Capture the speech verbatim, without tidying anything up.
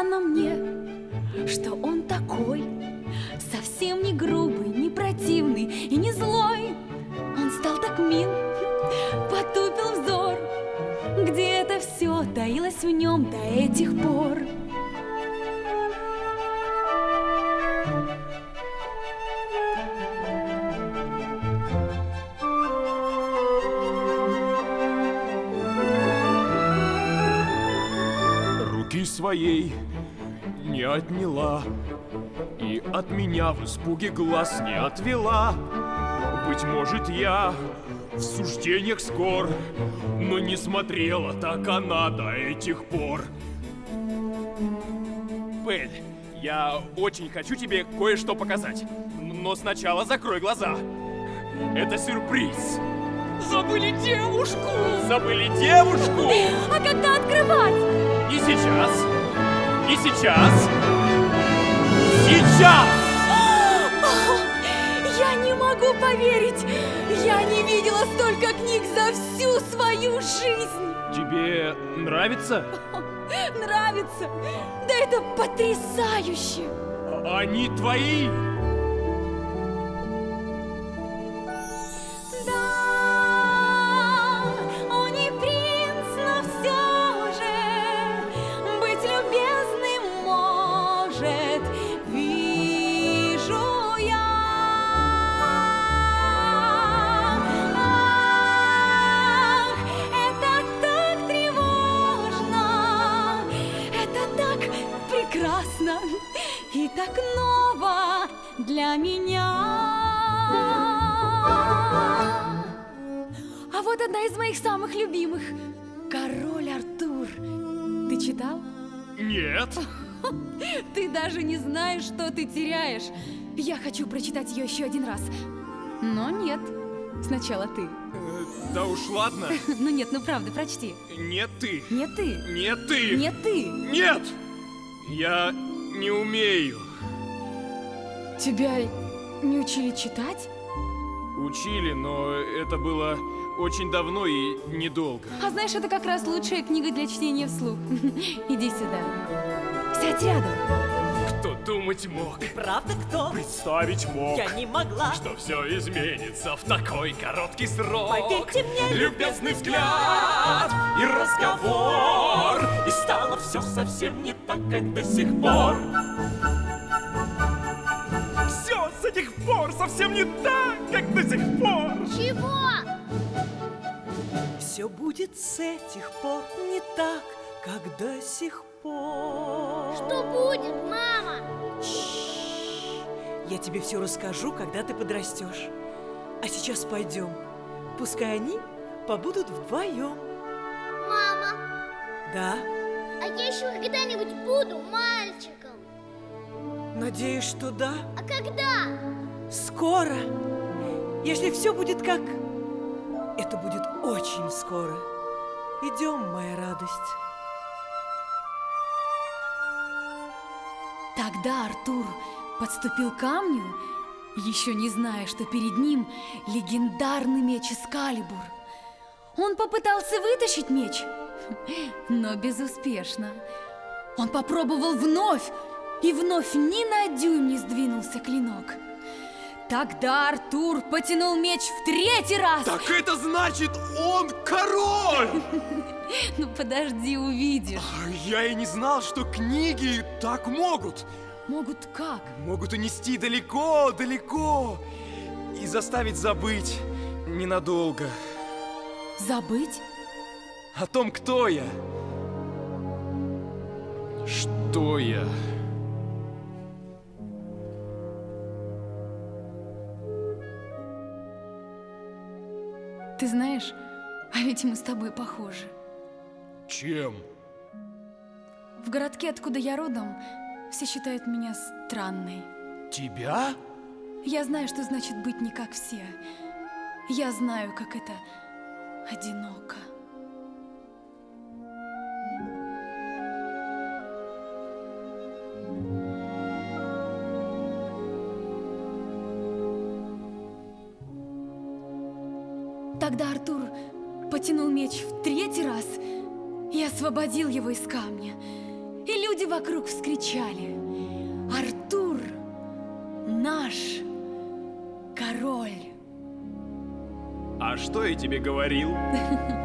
странно мне, что он такой, совсем не грубый, не противный и не злой. Он стал так мил, потупил взор, где это все таилось в нем до этих пор. Руки своей не отняла и от меня в испуге глаз не отвела. Быть может, я в суждениях скор, но не смотрела так она до этих пор. Белль, я очень хочу тебе кое-что показать, но сначала закрой глаза. Это сюрприз. Забыли девушку! Забыли девушку! А когда открывать? Не сейчас! Не сейчас! Сейчас! Я не могу поверить! Я не видела столько книг за всю свою жизнь! Тебе нравится? Нравится! Да это потрясающе! Они твои! Да, он не принц, но все же быть любезным может, вижу я. Ах, это так тревожно, это так прекрасно и так ново для меня. А вот одна из моих самых любимых. Король Артур. Ты читал? Нет. Ты даже не знаешь, что ты теряешь. Я хочу прочитать ее еще один раз. Но нет. Сначала ты. Э, да уж ладно. Ну нет, ну правда, прочти. Нет ты. Нет ты. Нет ты. Нет ты. Нет! Я не умею. Тебя не учили читать? Учили, но это было очень давно и недолго. А знаешь, это как раз лучшая книга для чтения вслух. Иди сюда. Сядь рядом. Кто думать мог? Правда кто? Представить мог. Я не могла. Что все изменится в такой короткий срок. Поверьте мне, любезный взгляд и разговор. И стало все совсем не так, как до сих пор. Все с этих пор совсем не так, как до сих пор. Чего? Все будет с этих пор не так, как до сих пор. Что будет, мама? Я тебе все расскажу, когда ты подрастешь. А сейчас пойдем. Пускай они побудут вдвоем. Мама, Да? а я еще когда-нибудь буду мальчиком. Надеюсь, что да. А когда? Скоро. Если все будет как... Это будет очень скоро. Идем, моя радость. Тогда Артур подступил к камню, еще не зная, что перед ним легендарный меч Экскалибур. Он попытался вытащить меч, но безуспешно. Он попробовал вновь, и вновь ни на дюйм не сдвинулся клинок. Тогда Артур потянул меч в третий раз. Так это значит, он король! Ну подожди, увидишь. Я и не знал, что книги так могут. Могут как? Могут унести далеко-далеко и заставить забыть ненадолго Забыть? о том, кто я, что я. Ты знаешь, а ведь мы с тобой похожи. Чем? В городке, откуда я родом, все считают меня странной. Тебя? Я знаю, что значит быть не как все. Я знаю, как это одиноко. Тогда Артур потянул меч в третий раз и освободил его из камня. И все люди вокруг вскричали: Артур наш король. А что я тебе говорил?